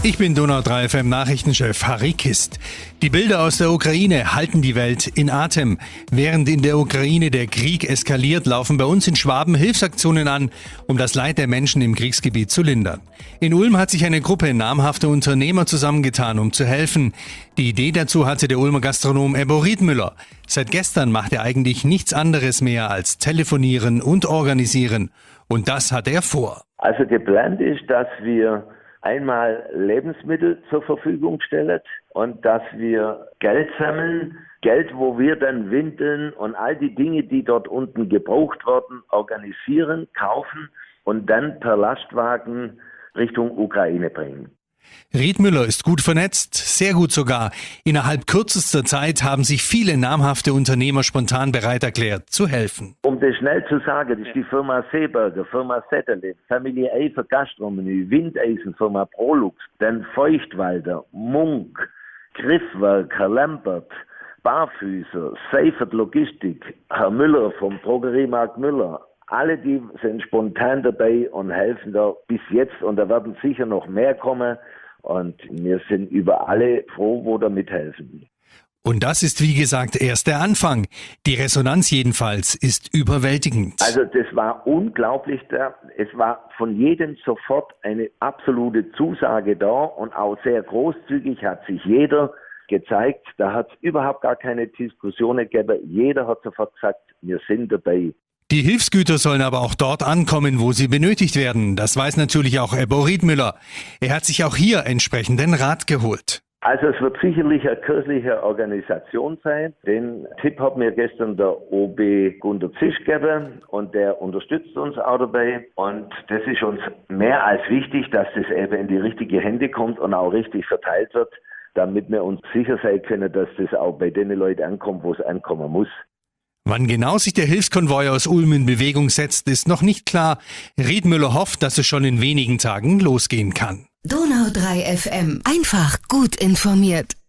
Ich bin Donau 3 FM Nachrichtenchef Harry Kist. Die Bilder aus der Ukraine halten die Welt in Atem. Während in der Ukraine der Krieg eskaliert, laufen bei uns in Schwaben Hilfsaktionen an, um das Leid der Menschen im Kriegsgebiet zu lindern. In Ulm hat sich eine Gruppe namhafter Unternehmer zusammengetan, um zu helfen. Die Idee dazu hatte der Ulmer Gastronom Ebbo Riedmüller. Seit gestern macht er eigentlich nichts anderes mehr als telefonieren und organisieren. Und das hat er vor. Also geplant ist, dass wir einmal Lebensmittel zur Verfügung stellen und dass wir Geld sammeln, Geld, wo wir dann Windeln und all die Dinge, die dort unten gebraucht werden, organisieren, kaufen und dann per Lastwagen Richtung Ukraine bringen. Riedmüller ist gut vernetzt, sehr gut sogar. Innerhalb kürzester Zeit haben sich viele namhafte Unternehmer spontan bereit erklärt, zu helfen. Um das schnell zu sagen, das ist die Firma Seeberger, Firma Setterle, Familie Eifer Gastronomie, Windeisen, Firma Prolux, dann Feuchtwalder, Munk, Griffwerk, Herr Lambert, Barfüßer, Seifert Logistik, Herr Müller vom Drogeriemarkt Müller. Alle die sind spontan dabei und helfen da bis jetzt und da werden sicher noch mehr kommen und wir sind über alle froh, wo da mithelfen. Und das ist wie gesagt erst der Anfang. Die Resonanz jedenfalls ist überwältigend. Also das war unglaublich da. Es war von jedem sofort eine absolute Zusage da und auch sehr großzügig hat sich jeder gezeigt. Da hat es überhaupt gar keine Diskussionen gegeben. Jeder hat sofort gesagt, wir sind dabei. Die Hilfsgüter sollen aber auch dort ankommen, wo sie benötigt werden. Das weiß natürlich auch Ebbo Riedmüller. Er hat sich auch hier entsprechenden Rat geholt. Also es wird sicherlich eine kirchliche Organisation sein. Den Tipp hat mir gestern der OB Gunter Zisch gegeben und der unterstützt uns auch dabei. Und das ist uns mehr als wichtig, dass das eben in die richtigen Hände kommt und auch richtig verteilt wird, damit wir uns sicher sein können, dass das auch bei den Leuten ankommt, wo es ankommen muss. Wann genau sich der Hilfskonvoi aus Ulm in Bewegung setzt, ist noch nicht klar. Riedmüller hofft, dass es schon in wenigen Tagen losgehen kann. Donau 3 FM. Einfach gut informiert.